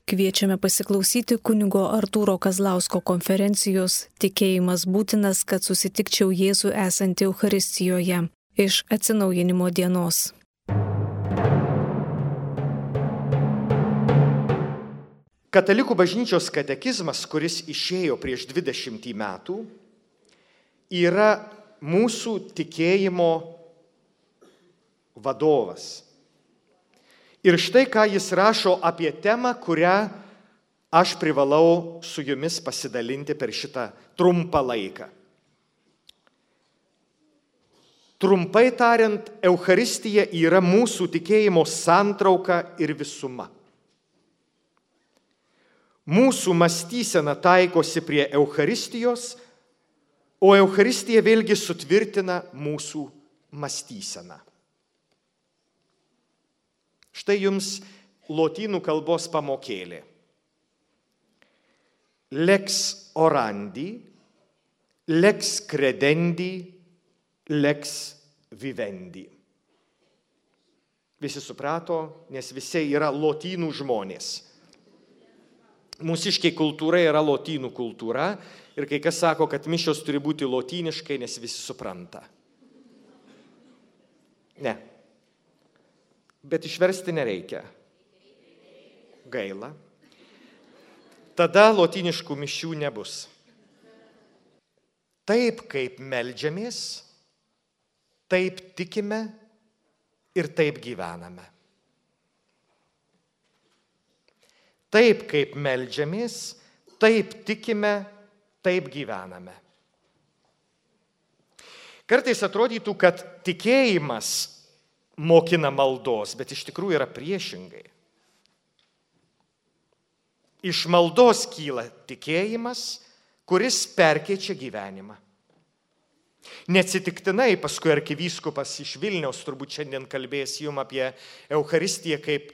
Kviečiame pasiklausyti kunigo Artūro Kazlausko konferencijos "Tikėjimas būtinas, kad susitikčiau Jėzų esantį Eucharistijoje" iš Atsinaujinimo dienos. Katalikų bažnyčios katekizmas, kuris išėjo prieš 20 metų, yra mūsų tikėjimo vadovas. Ir štai ką jis rašo apie temą, kurią aš privalau su jumis pasidalinti per šitą trumpą laiką. Trumpai tariant, Eucharistija yra mūsų tikėjimo santrauka ir visuma. Mūsų mąstysena taikosi prie Eucharistijos, o Eucharistija vėlgi sutvirtina mūsų mąstyseną. Štai jums lotynų kalbos pamokėlė. Lex orandi, lex credendi, lex vivendi. Visi suprato, nes visi yra lotynų žmonės. Mūsiškiai kultūra yra lotynų kultūra ir kai kas sako, kad mišios turi būti lotyniškai, nes visi supranta. Ne. Bet išversti nereikia. Gaila. Tada lotyniškų mišių nebus. Taip kaip meldžiamės, taip tikime ir taip gyvename. Taip kaip meldžiamės, taip tikime, taip gyvename. Kartais atrodytų, kad tikėjimas mokina maldos, bet iš tikrųjų yra priešingai. Iš maldos kyla tikėjimas, kuris perkeičia gyvenimą. Neatsitiktinai paskui arkivyskupas iš Vilniaus turbūt šiandien kalbės jums apie Eucharistiją kaip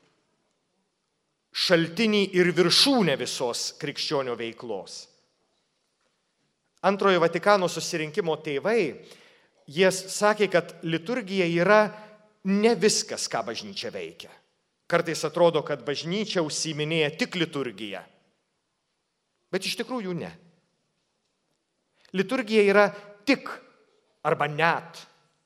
šaltinį ir viršūnę visos krikščionio veiklos. Antrojo Vatikano susirinkimo tėvai, jie sakė, kad liturgija yra ne viskas, ką bažnyčia veikia. Kartais atrodo, kad bažnyčia užsiiminėja tik liturgiją. Bet iš tikrųjų ne. Liturgija yra tik arba net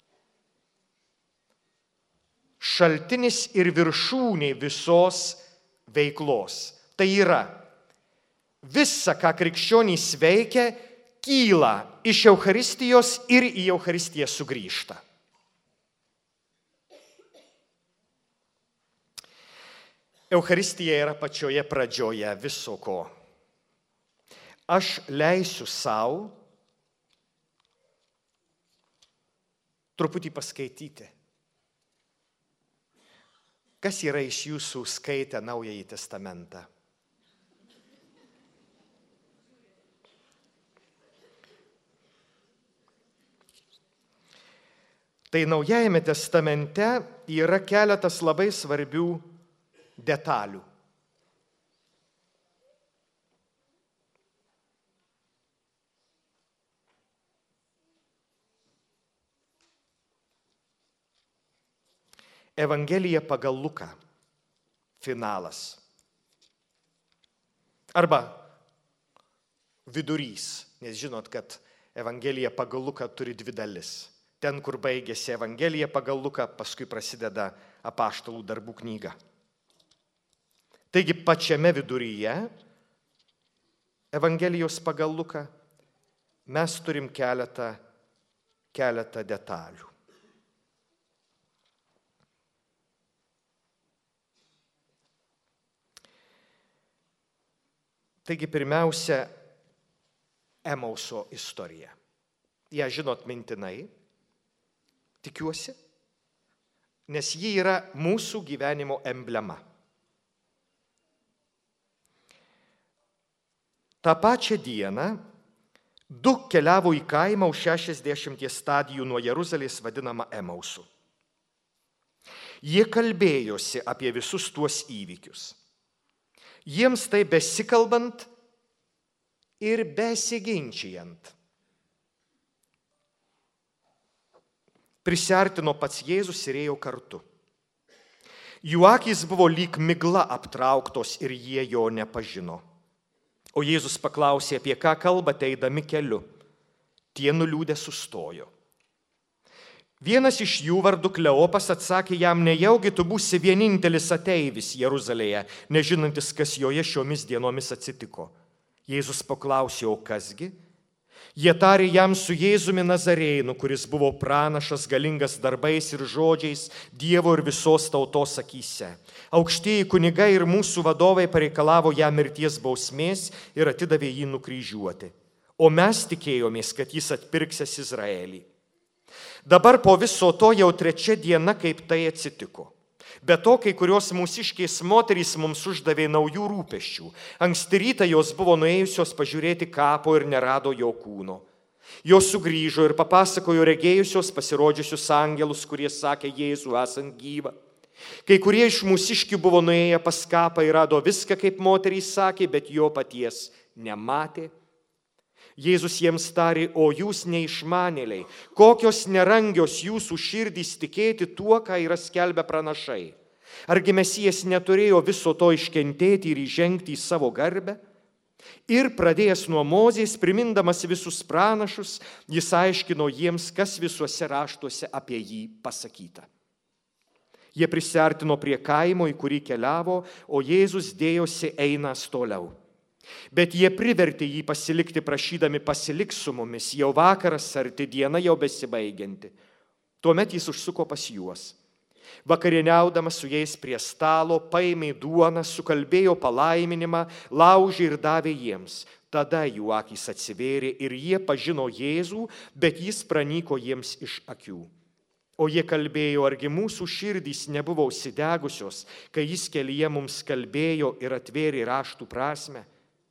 šaltinis ir viršūnė visos veiklos. Tai yra, visa, ką krikščionys veikia, kyla iš Eucharistijos ir į Eucharistiją sugrįžta. Eucharistija yra pačioje pradžioje viso ko. Aš leisiu savo truputį paskaityti. Kas yra iš jūsų skaitę Naująjį testamentą? Tai Naujajame testamente yra keletas labai svarbių detalių. Evangelija pagal Luką. Finalas. Arba vidurys, nes žinot, kad Evangelija pagal Luką turi dvi dalis. Ten, kur baigėsi Evangelija pagal Luką, paskui prasideda Apaštalų darbų knyga. Taigi pačiame viduryje Evangelijos pagal Luką mes turim keletą detalių. Taigi pirmiausia, Emauso istorija. Ja žinot mintinai, tikiuosi, nes ji yra mūsų gyvenimo emblema. Ta pačią dieną du keliavo į kaimą už 60 stadijų nuo Jeruzalės vadinamą Emausu. Jie kalbėjosi apie visus tuos įvykius. Jiems tai besikalbant ir besiginčijant. Prisiartino pats Jėzus ir ėjo kartu. Jų akys buvo lyg migla aptrauktos ir jie jo nepažino. O Jėzus paklausė, apie ką kalbate eidami keliu. Tie nuliūdę sustojo. Vienas iš jų vardu Kleopas atsakė jam, nejaugi tu būsi vienintelis ateivis Jeruzalėje, nežinantis, kas joje šiomis dienomis atsitiko. Jėzus paklausė, o kasgi? Jie tarė jam, su Jėzumi Nazarėnu, kuris buvo pranašas, galingas darbais ir žodžiais Dievo ir visos tautos akyse. Aukštieji kunigai ir mūsų vadovai pareikalavo jam mirties bausmės ir atidavė jį nukryžiuoti. O mes tikėjomės, kad jis atpirksės Izraelį. Dabar po viso to jau 3 diena, kaip tai atsitiko. Be to, kai kurios mūsiškės moterys mums uždavė naujų rūpesčių. Anksti rytą jos buvo nuėjusios pažiūrėti kapo ir nerado jo kūno. Jos sugrįžo ir papasakojo regėjusios pasirodžiusius angelus, kurie sakė Jėzų esant gyvą. Kai kurie iš mūsiškių buvo nuėję pas kapą ir rado viską, kaip moterys sakė, bet jo paties nematė. Jėzus jiems tarė, o jūs neišmanėliai, kokios nerangios jūsų širdys tikėti tuo, ką yra skelbę pranašai. Argi Mesijas neturėjo viso to iškentėti ir įžengti į savo garbę? Ir pradėjęs nuo Mozės, primindamas visus pranašus, jis aiškino jiems, kas visuose raštuose apie jį pasakyta. Jie prisiartino prie kaimo, į kurį keliavo, o Jėzus dėjosi einas toliau. Bet jie privertė jį pasilikti, prašydami, pasilik su mumis, jau vakaras arti, diena jau besibaigianti. Tuomet jis užsuko pas juos. Vakarieniaudamas su jais prie stalo, paėmė duoną, sukalbėjo palaiminimą, laužė ir davė jiems. Tada jų akys atsivėrė ir jie pažino Jėzų, bet jis pranyko jiems iš akių. O jie kalbėjo, argi mūsų širdys nebuvo užsidegusios, kai jis kelyje mums kalbėjo ir atvėrė raštų prasmę.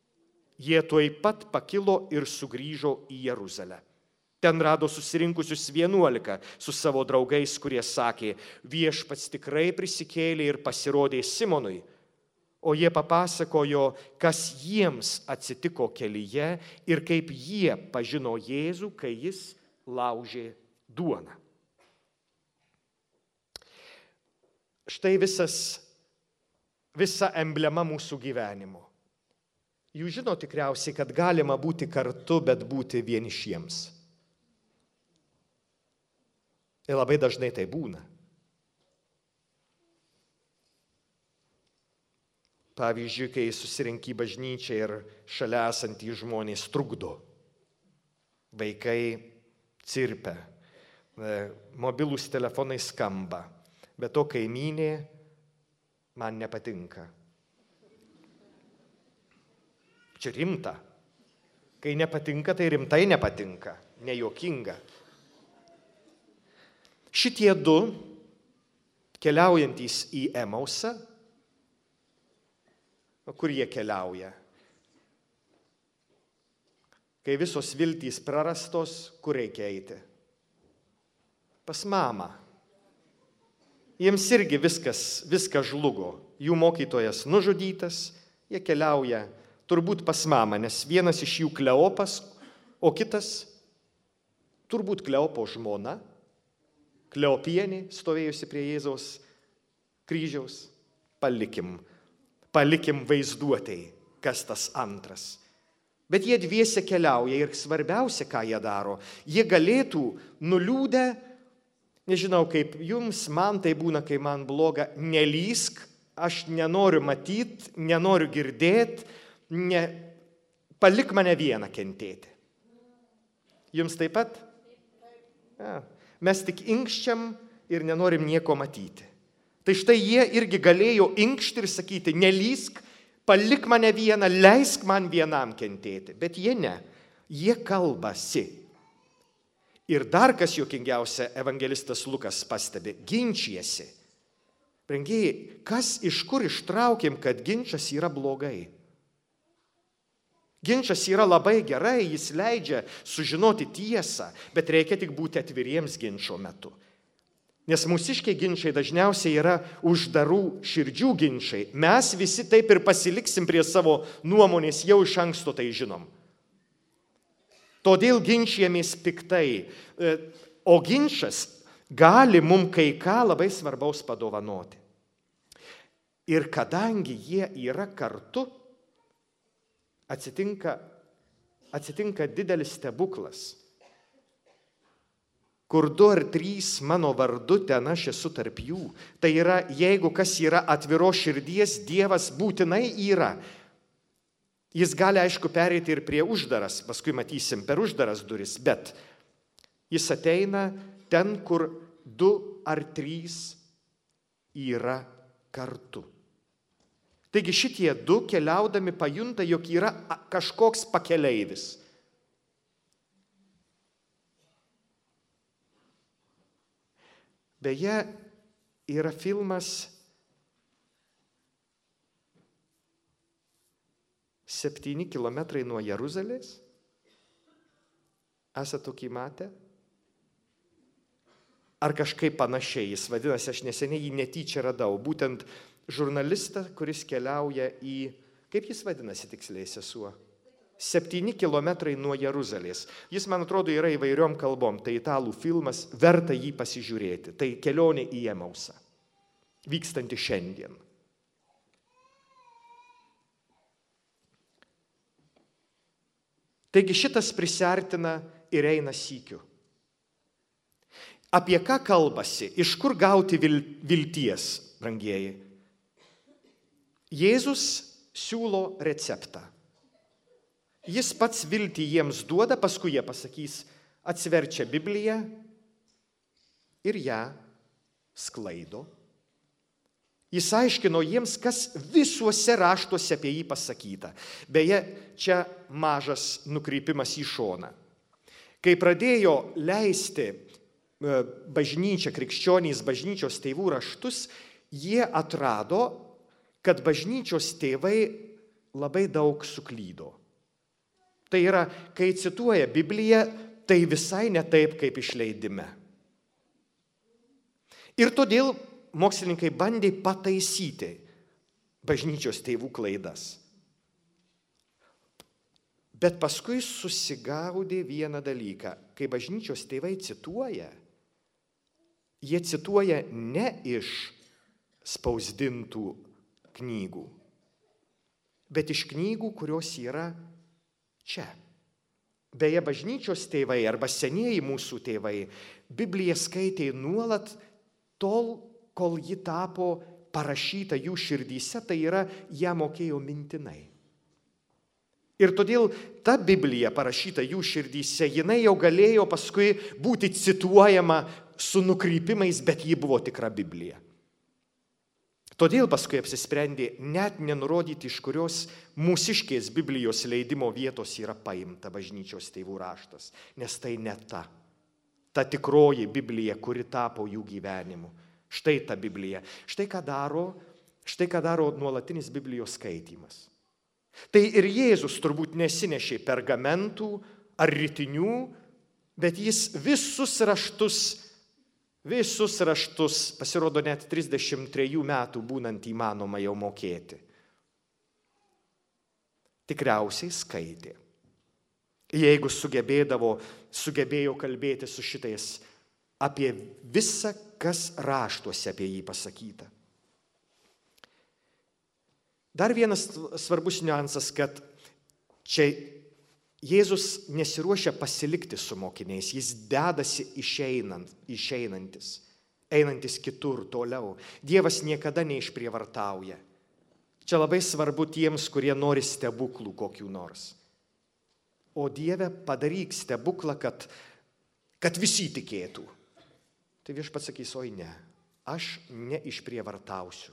Jie tuoj pat pakilo ir sugrįžo į Jeruzalę. Ten rado susirinkusius 11 su savo draugais, kurie sakė, viešpats tikrai prisikėlė ir pasirodė Simonui. O jie papasakojo, kas jiems atsitiko kelyje ir kaip jie pažino Jėzų, kai jis laužė duoną. Štai visa emblema mūsų gyvenimo. Jūs žino tikriausiai, kad galima būti kartu, bet būti vienišiems. Ir labai dažnai tai būna. Pavyzdžiui, kai susirinki bažnyčią ir šalia esantys žmonės trukdo. Vaikai cirpia, mobilūs telefonai skamba, bet to kaimynė man nepatinka. Čia rimta. Kai nepatinka, tai rimtai nepatinka, nejuokinga. Šitie 2, keliaujantys į Emausą, kur jie keliauja? Kai visos viltys prarastos, kur reikia eiti? Pas mamą. Jiems irgi viskas žlugo. Jų mokytojas nužudytas, jie keliauja turbūt pas mamą, nes vienas iš jų Kleopas, o kitas turbūt Kleopo žmona, Kleopienė, stovėjusi prie Jėzaus kryžiaus. Palikim vaizduotei, kas tas antras. Bet jie dviese keliauja ir svarbiausia, ką jie daro, jie galėtų nuliūdę, nežinau kaip jums, man tai būna, kai man bloga, nelįsk, aš nenoriu matyti, nenoriu girdėti, palik mane vieną kentėti. Jums taip pat? Ja. Mes tik inkščiam ir nenorim nieko matyti. Tai štai jie irgi galėjo inkšti ir sakyti, nelįsk, palik mane vieną, leisk man vienam kentėti. Bet jie ne, jie kalbasi. Ir dar kas juokingiausia, evangelistas Lukas pastebi, ginčijasi. Brangieji, kas iš kur ištraukėm, kad ginčas yra blogai? Ginčas yra labai gerai, jis leidžia sužinoti tiesą, bet reikia tik būti atviriems ginčo metu. Nes mūsiškiai ginčiai dažniausiai yra uždarų širdžių ginčiai. Mes visi taip ir pasiliksim prie savo nuomonės, jau iš anksto tai žinom. Todėl ginčijamės piktai. O ginčas gali mums kai ką labai svarbaus padovanoti. Ir kadangi jie yra kartu, atsitinka didelis stebuklas. Kur 2 ar 3 mano vardu, ten aš esu tarp jų. Tai yra, jeigu kas yra atviros širdies, Dievas būtinai yra. Jis gali, aišku, pereiti ir prie uždaras, paskui matysim per uždaras duris, bet jis ateina ten, kur 2 ar 3 yra kartu. Taigi šitie 2 keliaudami pajunta, jog yra kažkoks pakeleivis. Beje, yra filmas 7 kilometrai nuo Jeruzalės. Esate tokį matę? Ar kažkaip panašiai jis vadinasi, aš neseniai jį netyčia radau. Būtent žurnalistą, kuris keliauja į, kaip jis vadinasi tiksliai, sesuo? 7 kilometrai nuo Jeruzalės. Jis, man atrodo, yra įvairiom kalbom. Tai italų filmas, verta jį pasižiūrėti. Tai kelionė į Emausą, vykstanti šiandien. Taigi šitas prisiartina ir eina sykiu. Apie ką kalbasi? Iš kur gauti vilties, brangieji? Jėzus siūlo receptą. Jis pats viltį jiems duoda, paskui jie pasakys, atsiverčia Bibliją ir ją sklaido. Jis aiškino jiems, kas visuose raštuose apie jį pasakyta. Beje, čia mažas nukrypimas į šoną. Kai pradėjo leisti bažnyčia, krikščionys bažnyčios tėvų raštus, jie atrado, kad bažnyčios tėvai labai daug suklydo. Tai yra, kai cituoja Bibliją, tai visai ne taip, kaip išleidime. Ir todėl mokslininkai bandė pataisyti bažnyčios tėvų klaidas. Bet paskui susigaudė vieną dalyką. Kai bažnyčios tėvai cituoja, jie cituoja ne iš spausdintų knygų, bet iš knygų, kurios yra čia. Beje, bažnyčios tėvai arba senieji mūsų tėvai Bibliją skaitė nuolat tol, kol ji tapo parašyta jų širdyse, tai yra, ją mokėjo mintinai. Ir todėl ta Biblija parašyta jų širdyse, jinai jau galėjo paskui būti cituojama su nukrypimais, bet ji buvo tikra Biblija. Todėl paskui apsisprendė net nenurodyti, iš kurios mūsiškės Biblijos leidimo vietos yra paimta bažnyčios tėvų raštas, nes tai ne ta. Ta tikroji Biblija, kuri tapo jų gyvenimu. Štai ta Biblija. Štai ką daro nuolatinis Biblijos skaitymas. Tai ir Jėzus turbūt nesinešė pergamentų ar ritinių, bet jis visus raštus, pasirodo net 33 metų būnant įmanoma jau mokėti. Tikriausiai skaitė. Jeigu sugebėjo kalbėti su šitais apie visą, kas raštuose apie jį pasakyta. Dar vienas svarbus niuansas, kad čia Jėzus nesiruošia pasilikti su mokiniais, jis dedasi išeinantis, einantis kitur, toliau. Dievas niekada neišprievartauja. Čia labai svarbu tiems, kurie nori stebuklų kokių nors. O Dieve, padaryk stebuklą, kad visi tikėtų. Tai viešpats sakys, oi ne, aš neišprievartausiu.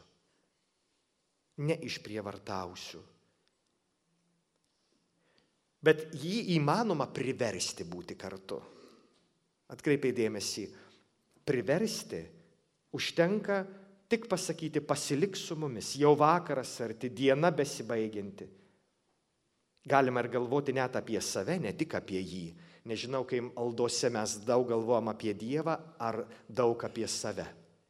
Bet jį įmanoma priversti būti kartu. Atkreipiai dėmesį, priversti užtenka tik pasakyti, pasilik su mumis, jau vakaras arti, diena besibaigianti. Galima ir galvoti net apie save, ne tik apie jį. Nežinau, kai maldose mes daug galvojam apie Dievą ar daug apie save.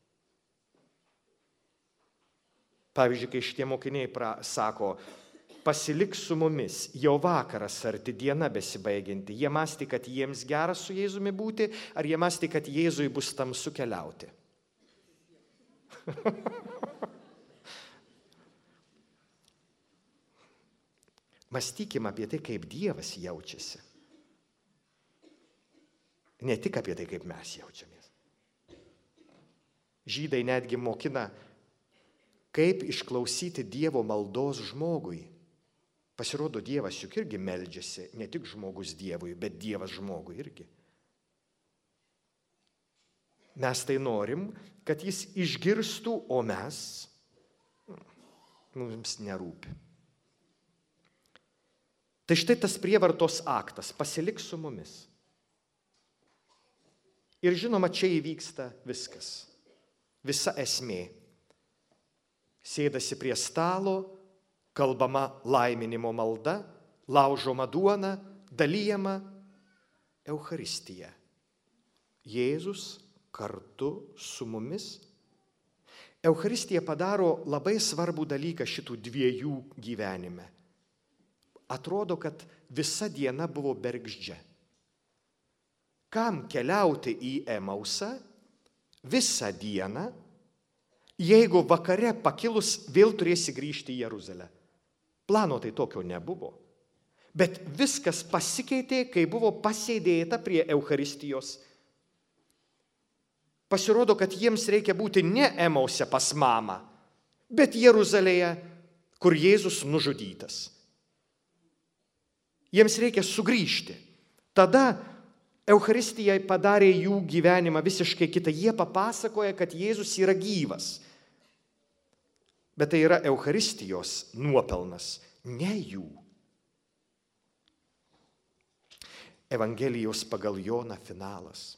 Pavyzdžiui, kai šitie mokiniai sako, pasilik su mumis, jau vakaras arti, diena besibaigianti. Jie mąstė, kad jiems gera su Jėzumi būti, ar jie mąstė, kad Jėzui bus tamsu keliauti? Mąstykime apie tai, kaip Dievas jaučiasi. Ne tik apie tai, kaip mes jaučiamės. Žydai netgi mokina, kaip išklausyti Dievo maldos žmogui. Pasirodo, Dievas juk irgi meldžiasi, ne tik žmogus Dievui, bet Dievas žmogui irgi. Mes tai norim, kad jis išgirstų, o mums nerūpi. Tai štai tas prievartos aktas, pasilik su mumis. Ir žinoma, čia įvyksta viskas, visa esmė. Sėdasi prie stalo, kalbama laiminimo malda, laužoma duona, dalijama Eucharistija. Jėzus kartu su mumis. Eucharistija padaro labai svarbų dalyką šitų dviejų gyvenime. Atrodo, kad visa diena buvo bergždžia. Kam keliauti į Emausą visą dieną, jeigu vakare pakilus vėl turėsi grįžti į Jeruzalę? Plano tai tokio nebuvo. Bet viskas pasikeitė, kai buvo pasėdėta prie Eucharistijos. Pasirodo, kad jiems reikia būti ne Emause pas mamą, bet Jeruzalėje, kur Jėzus nužudytas. Jiems reikia sugrįžti. Tada Eucharistija padarė jų gyvenimą visiškai kitą. Jie papasakoja, kad Jėzus yra gyvas. Bet tai yra Eucharistijos nuopelnas, ne jų. Evangelijos pagal Joną finalas.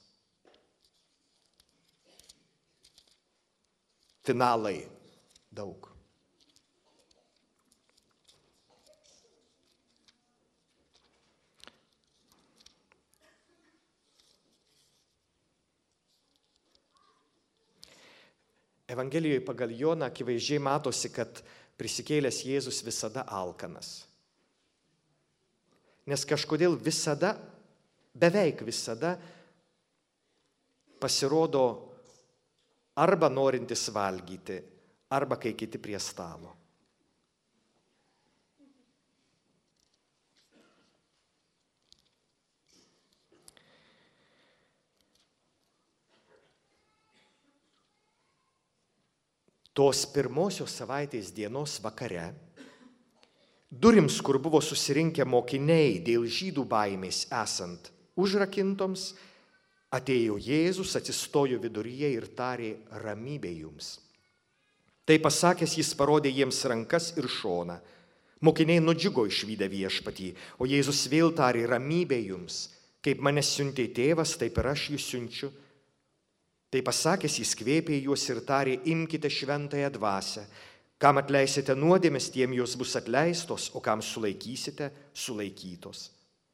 Finalai daug. Evangelijoje pagal Joną akivaizdžiai matosi, kad prisikėlęs Jėzus visada alkanas. Nes kažkodėl visada, beveik visada pasirodo arba norintis valgyti, arba kai kiti prie stalo. Tos pirmosios savaitės dienos vakare, durims, kur buvo susirinkę mokiniai dėl žydų baimės esant užrakintoms, atėjo Jėzus, atsistojo viduryje ir tarė: ramybė jums. Tai pasakęs, jis parodė jiems rankas ir šoną. Mokiniai nudžiugo išvydę viešpatį, o Jėzus vėl tarė: ramybė jums. Kaip mane siuntė tėvas, taip ir aš jus siunčiu. Tai pasakęs, jis kvėpė juos ir tarė: imkite šventąją dvasią. Kam atleisite nuodėmes, tiem jos bus atleistos, o kam sulaikysite, sulaikytos.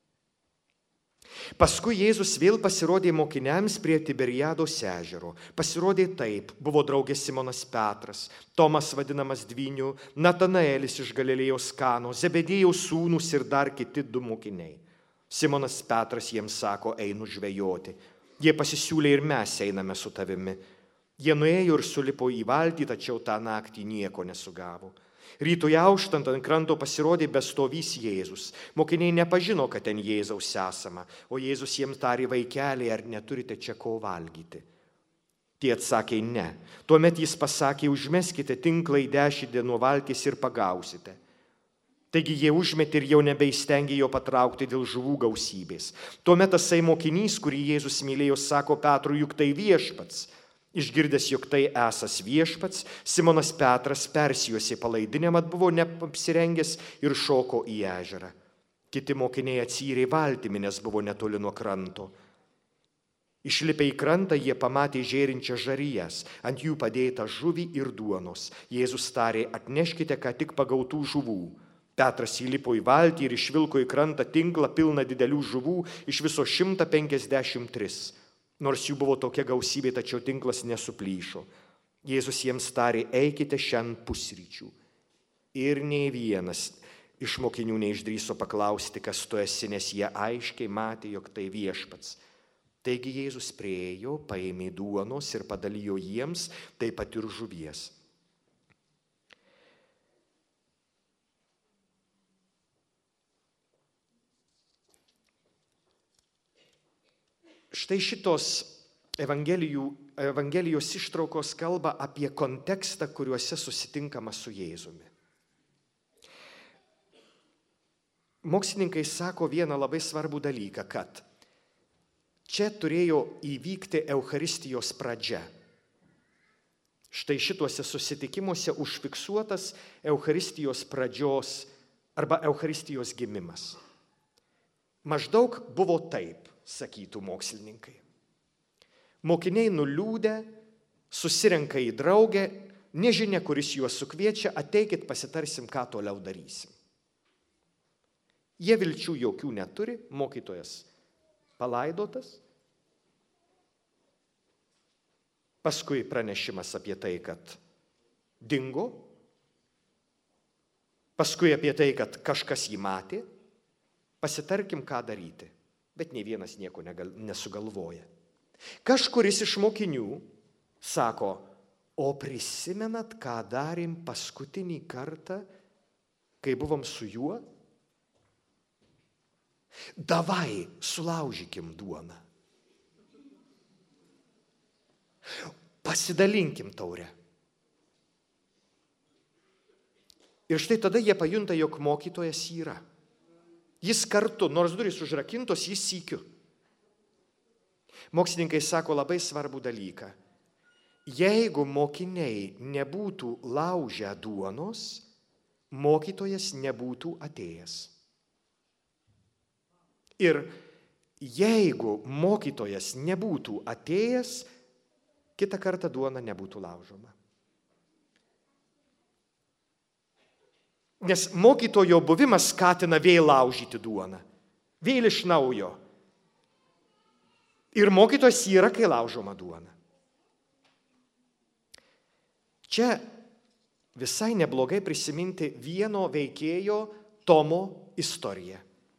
Paskui Jėzus vėl pasirodė mokiniams prie Tiberiados ežero. Pasirodė taip: buvo draugė Simonas Petras, Tomas vadinamas Dvyniu, Natanaelis iš Galilėjos Kano, Zebedėjaus sūnūs ir dar kiti 2 mokiniai. Simonas Petras jiems sako: einu žvejoti. Jie pasisiūlė: ir mes einame su tavimi. Jie nuėjo ir sulipo į valtį, tačiau tą naktį nieko nesugavo. Rytoj auštant ant kranto pasirodė bestovys Jėzus. Mokiniai nepažino, kad ten Jėzaus esama, o Jėzus jiems tarė: vaikeliai, ar neturite čia ko valgyti? Tie atsakė: ne. Tuomet jis pasakė: užmeskite tinklą į dešinę nuo valties ir pagausite. Taigi jie užmetė ir jau nebeįstengė jo patraukti dėl žuvų gausybės. Tuomet tasai mokinys, kurį Jėzus mylėjo, sako Petrui: juk tai viešpats. Išgirdęs, jog tai esąs viešpats, Simonas Petras persijuosė palaidinę, mat buvo neapsirengęs, ir šoko į ežerą. Kiti mokiniai atsirė valtimi, nes buvo netoli nuo kranto. Išlipę į krantą, jie pamatė žėrinčias žarijas, ant jų padėta žuvį ir duonos. Jėzus tarė: atneškite ką tik pagautų žuvų. Petras įlipo į valtį ir išvilko į krantą tinklą pilną didelių žuvų, iš viso 153. Nors jų buvo tokia gausybė, tačiau tinklas nesuplyšo. Jėzus jiems tarė: eikite šiandien pusryčių. Ir nei vienas iš mokinių neišdrįso paklausti, kas tu esi, nes jie aiškiai matė, jog tai viešpats. Taigi Jėzus priėjo, paėmė duonos ir padalijo jiems, taip pat ir žuvies. Štai šitos Evangelijos ištraukos kalba apie kontekstą, kuriuose susitinkama su Jėzumi. Mokslininkai sako vieną labai svarbų dalyką, kad čia turėjo įvykti Eucharistijos pradžia. Štai šituose susitikimuose užfiksuotas Eucharistijos pradžios arba Eucharistijos gimimas. Maždaug buvo taip, sakytų mokslininkai. Mokiniai nuliūdę, susirenka į draugę, nežinia, kuris juos sukviečia, ateikit pasitarsim, ką toliau darysim. Jie vilčių jokių neturi, mokytojas palaidotas. Paskui pranešimas apie tai, kad dingo. Paskui apie tai, kad kažkas jį matė. Pasitarkim, ką daryti. Bet nei vienas nieko nesugalvoja. Kažkuris iš mokinių sako, o prisimenat, ką darėm paskutinį kartą, kai buvom su juo? Davai, sulaužykim duoną. Pasidalinkim taurę. Ir štai tada jie pajunta, jog mokytojas yra. Jis kartu, nors durys užrakintos, jis sykiu. Mokslininkai sako labai svarbų dalyką. Jeigu mokiniai nebūtų laužę duonos, mokytojas nebūtų atėjęs. Ir jeigu mokytojas nebūtų atėjęs, kitą kartą duona nebūtų laužoma. Nes mokytojo buvimas skatina vėl laužyti duoną. Vėl iš naujo. Ir mokytojas yra, kai laužoma duona. Čia visai neblogai prisiminti vieno veikėjo Tomo istoriją.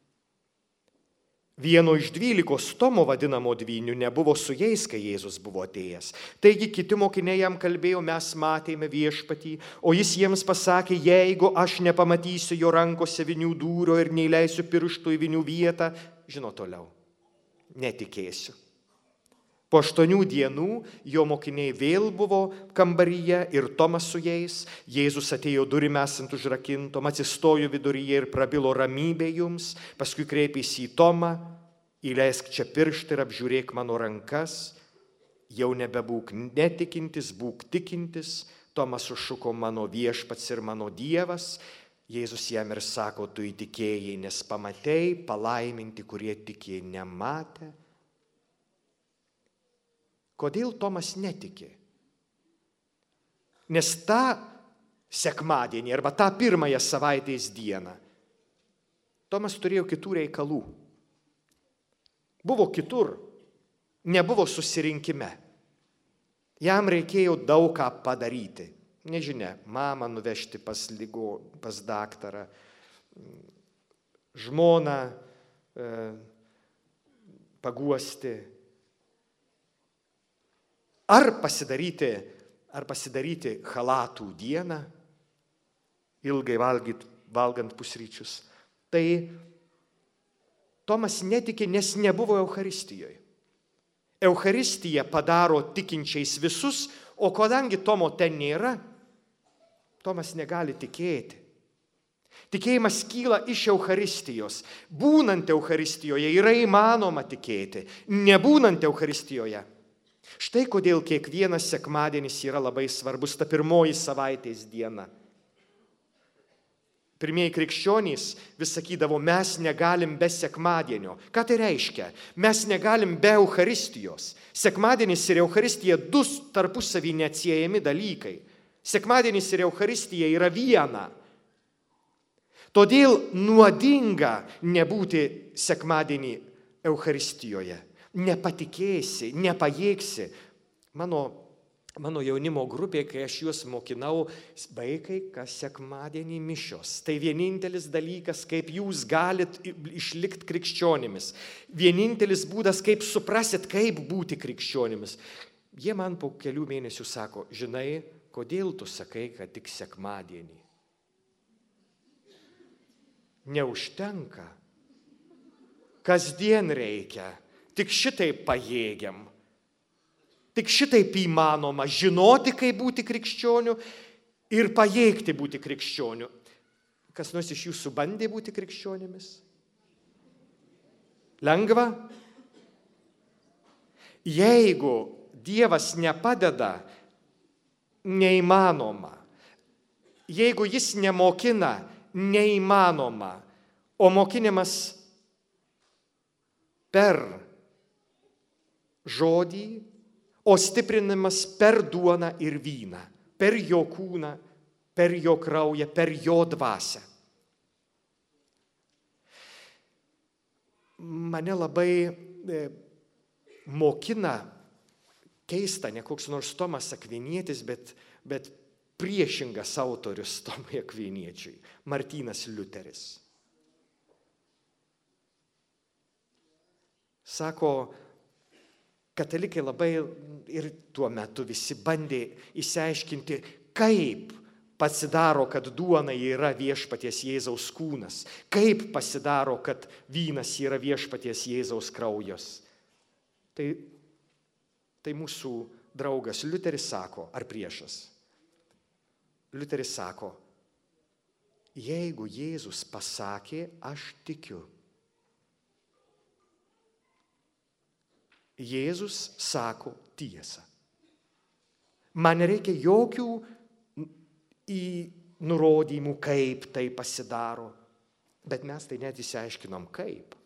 Vieno iš 12 Tomo vadinamo dvynių nebuvo su jais, kai Jėzus buvo atėjęs. Taigi kiti mokiniai jam kalbėjo, mes matėme Viešpatį, o jis jiems pasakė, jeigu aš nepamatysiu jo rankose vinių dūrio ir neįleisiu pirštų į vinių vietą, žino toliau, netikėsiu. Po 8 dienų jo mokiniai vėl buvo kambaryje ir Tomas su jais. Jėzus atėjo durim esant užrakintom, atsistojo viduryje ir prabilo ramybė jums. Paskui kreipėsi į Tomą, įleisk čia pirštą ir apžiūrėk mano rankas. Jau nebebūk netikintis, būk tikintis. Tomas sušuko, mano Viešpats ir mano Dievas. Jėzus jam ir sako, tu įtikėjai, nes pamatei, palaiminti, kurie tikėjai nematė. Kodėl Tomas netikė? Nes tą sekmadienį arba tą pirmąją savaitės dieną Tomas turėjo kitų reikalų. Buvo kitur, nebuvo susirinkime. Jam reikėjo daug ką padaryti. Nežinia, mamą nuvežti pas daktarą, žmoną paguosti. Ar pasidaryti chalatų dieną, ilgai valgant pusryčius. Tai Tomas netikė, nes nebuvo Eucharistijoje. Eucharistija padaro tikinčiais visus, o kadangi Tomo ten nėra, Tomas negali tikėti. Tikėjimas kyla iš Eucharistijos. Būnant Eucharistijoje yra įmanoma tikėti, nebūnant Eucharistijoje. Štai kodėl kiekvienas sekmadienis yra labai svarbus, ta pirmoji savaitės diena. Pirmieji krikščionys vis sakydavo, mes negalim be sekmadienio. Ką tai reiškia? Mes negalim be Eucharistijos. Sekmadienis ir Eucharistija du tarpusavy neatsiejami dalykai. Sekmadienis ir Eucharistija yra viena. Todėl nuodinga nebūti sekmadienį Eucharistijoje. Nepatikėsi, nepajėgsi. Mano jaunimo grupė, kai aš juos mokinau, vaikai, kas sekmadienį mišios. Tai vienintelis dalykas, kaip jūs galit išlikti krikščionimis. Vienintelis būdas, kaip suprasit, kaip būti krikščionimis. Jie man po kelių mėnesių sako, žinai, kodėl tu sakai, kad tik sekmadienį? Neužtenka. Kasdien reikia. Tik šitaip pajėgiam. Tik šitaip įmanoma žinoti, kaip būti krikščioniu ir pajėgti būti krikščioniu. Kas nors iš jūsų bandė būti krikščionimis? Lengva? Jeigu Dievas nepadeda, neįmanoma. Jeigu jis nemokina, neįmanoma. O mokinimas per žodį, o stiprinimas per duoną ir vyną, per jo kūną, per jo kraują, per jo dvasią. Mane labai mokina, keista, ne koks nors Tomas Akvinietis, bet priešingas autorius Tomui Akviniečiui, Martynas Liuteris. Sako, katalikai labai ir tuo metu visi bandė išsiaiškinti, kaip pasidaro, kad duona yra viešpaties Jėzaus kūnas, kaip pasidaro, kad vynas yra viešpaties Jėzaus kraujas. Tai mūsų draugas Liuteris sako, ar priešas? Liuteris sako, jeigu Jėzus pasakė, aš tikiu. Jėzus sako tiesą. Man nereikia jokių nurodymų, kaip tai pasidaro, bet mes tai net išsiaiškinom, kaip.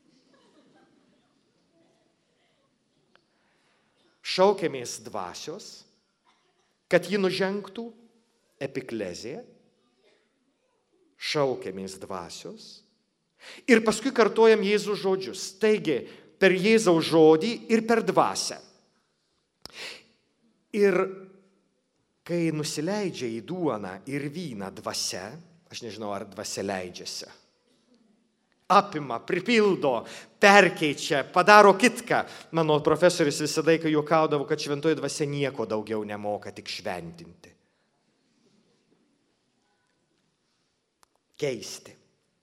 Šaukiamės dvasios, kad ji nužengtų, epiklezija, šaukiamės dvasios ir paskui kartojam Jėzaus žodžius. Taigi, per Jėzaus žodį ir per dvasią. Ir kai nusileidžia į duoną ir vyną dvasia, aš nežinau, ar dvasia leidžiasi, apima, pripildo, perkeičia, padaro kitką. Mano profesorius visada, kai juokaudavo, kad šventoji dvasia nieko daugiau nemoka, tik šventinti. Keisti.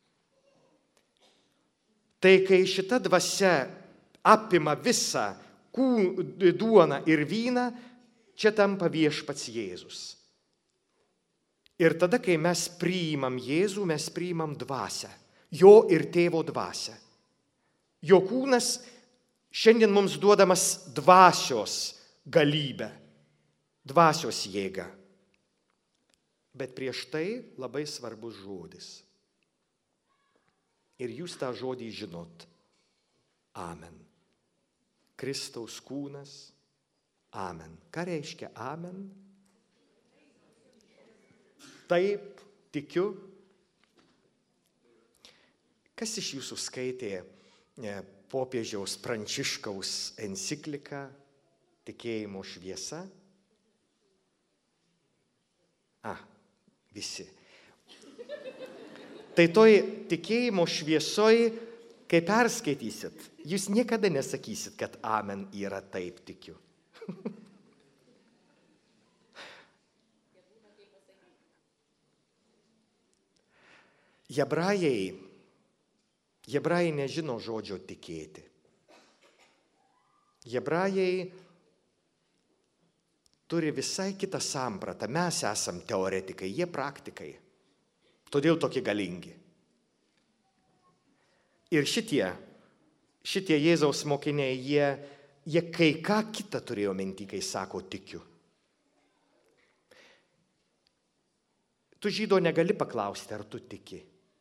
Tai kai šita dvasia apima visą duoną ir vyną, čia tampa viešpats Jėzus. Ir tada, kai mes priimam Jėzų, mes priimam dvasią, jo ir tėvo dvasią. Jo kūnas šiandien mums duodamas dvasios galybę, dvasios jėgą. Bet prieš tai labai svarbus žodis. Ir jūs tą žodį žinot. Amen. Kristaus kūnas. Amen. Ką reiškia amen? Taip, tikiu. Kas iš jūsų skaitė popiežiaus Pranciškaus encikliką Tikėjimo šviesa? Visi. Tai toj tikėjimo šviesoj, kai perskaitysit, jūs niekada nesakysit, kad amen yra taip tikiu. Hebrajai nežino žodžio tikėti. Hebrajai turi visai kitą sampratą. Mes esam teoretikai, jie praktikai. Todėl tokie galingi. Ir šitie Jėzaus mokiniai, jie kai ką kitą turėjo minty, kai sako tikiu. Tu žydo negali paklausti, ar tu tiki.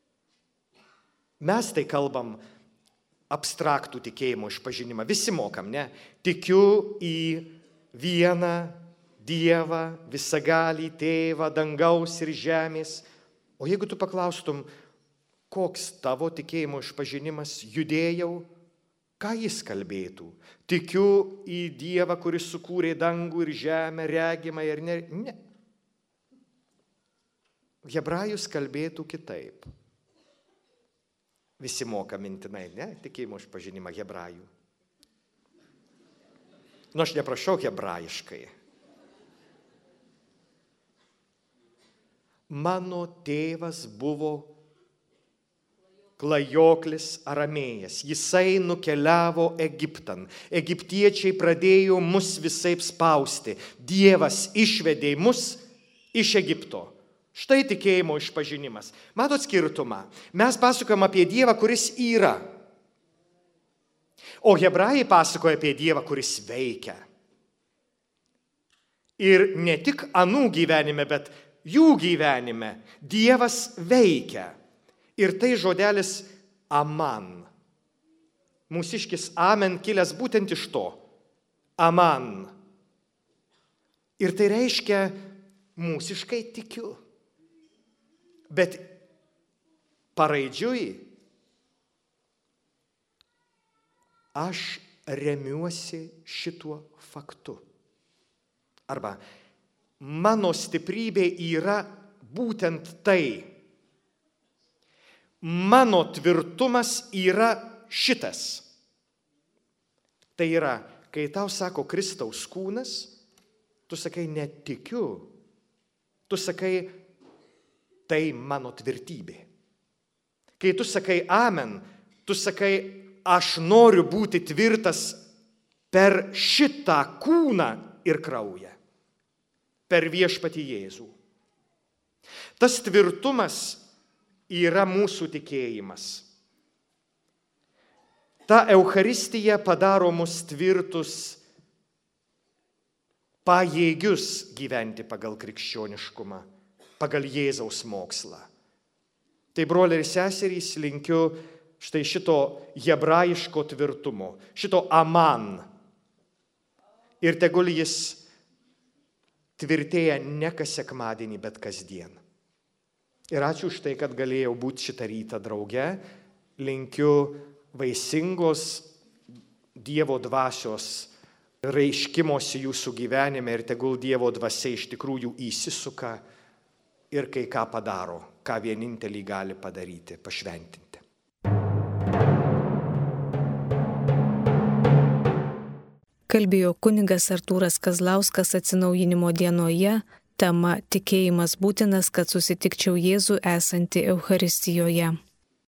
Mes tai kalbam abstraktų tikėjimo išpažinimą. Visi mokam, ne? Tikiu į vieną Dievą, visagalį tėvą, dangaus ir žemės. O jeigu tu paklaustum, koks tavo tikėjimo išpažinimas, judėjau, ką jis kalbėtų? Tikiu į Dievą, kuris sukūrė dangų ir žemę, regimą ir ne. Hebrajus kalbėtų kitaip. Visi moka mintinai, ne? Tikėjimo išpažinimą hebrajų. Aš neprašau hebrajiškai. Mano tėvas buvo klajoklis aramėjas. Jisai nukeliavo Egiptan. Egiptiečiai pradėjo mus visaip spausti. Dievas išvedė mus iš Egipto. Štai tikėjimo išpažinimas. Matot skirtumą? Mes pasakojam apie Dievą, kuris yra. O hebrajai pasakoja apie Dievą, kuris veikia. Ir ne tik anų gyvenime, bet jų gyvenime Dievas veikia. Ir tai žodelis aman. Mūsiškis amen kilęs būtent iš to. Aman. Ir tai reiškia mūsiškai tikiu. Bet paraidžiui aš remiuosi šituo faktu. Arba mano stiprybė yra būtent tai. Mano tvirtumas yra šitas. Tai yra, kai tau sako Kristaus kūnas, tu sakai netikiu. Tu sakai, tai mano tvirtybė. Kai tu sakai amen, tu sakai, aš noriu būti tvirtas per šitą kūną ir kraują. Per viešpatį Jėzų. Tas tvirtumas yra mūsų tikėjimas. Ta Eucharistija padaro mus tvirtus, pajėgius gyventi pagal krikščioniškumą, pagal Jėzaus mokslą. Tai, broliai ir seserys, linkiu štai šito hebrajiško tvirtumo, šito aman. Ir tegul jis tvirtėja ne kas sekmadienį, bet kasdien. Ir ačiū už tai, kad galėjau būti šitą rytą drauge. Linkiu vaisingos Dievo dvasios reiškimosi jūsų gyvenime ir tegul Dievo dvasia iš tikrųjų įsisuka ir kai ką padaro, ką vienintelį gali padaryti, pašventinti. Kalbėjo kunigas Artūras Kazlauskas Atsinaujinimo dienoje, tema tikėjimas būtinas, kad susitikčiau Jėzų esantį Eucharistijoje.